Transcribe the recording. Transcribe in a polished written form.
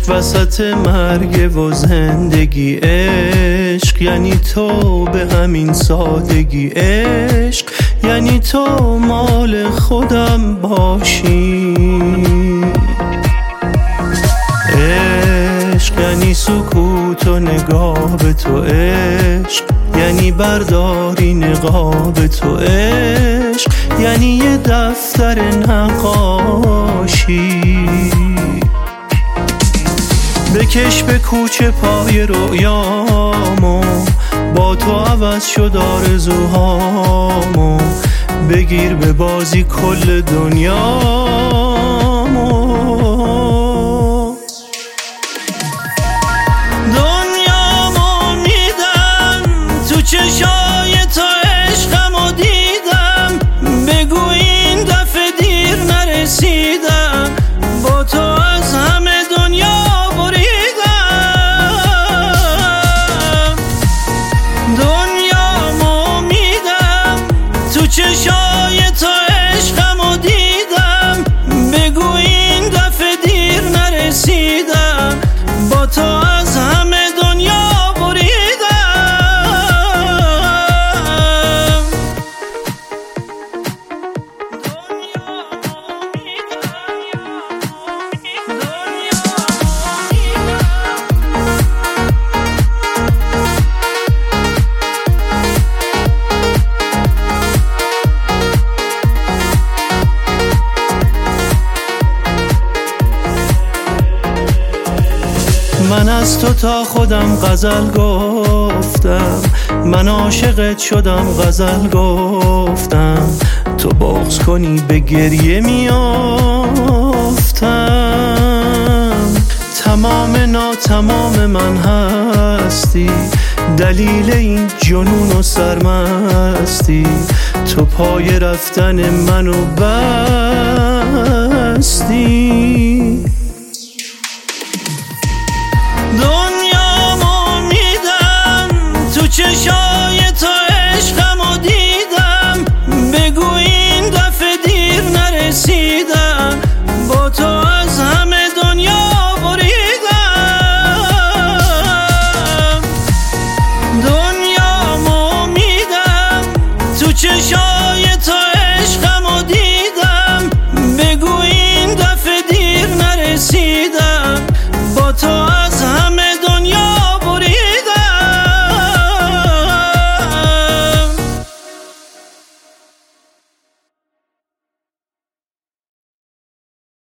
عشق وسط مرگ و زندگی، عشق یعنی تو به همین سادگی، عشق یعنی تو مال خودم باشی، عشق یعنی سکوت و نگاه به تو، عشق یعنی برداری نقاب تو، عشق یعنی یه دفتر نقاشی. بکش به کوچه پای رویامو، با تو عوض شد آرزوهامو، بگیر به بازی کل دنیامو. دنیامو میدم تو چشای تو، عشقمو دیدم، بگو این دفعه دیر نرسیدم، با تو از همه دنیا چشای تو، عشقمو دیدم، بگو این دفعه دیر نرسیدم، با تو از همه دنیا بریدم. من از تو تا خودم غزل گفتم، من عاشقت شدم غزل گفتم، تو بغض کنی به گریه میافتم. تمام ناتمام من هستی، دلیل این جنون و سرمستی، تو پای رفتن منو بستی. دنیامو میدم تو چشای تو، عشقمو دیدم، بگو این دفعه دیر نرسیدم، با تو از همه دنیا بریدم. دنیامو میدم تو چشای تو،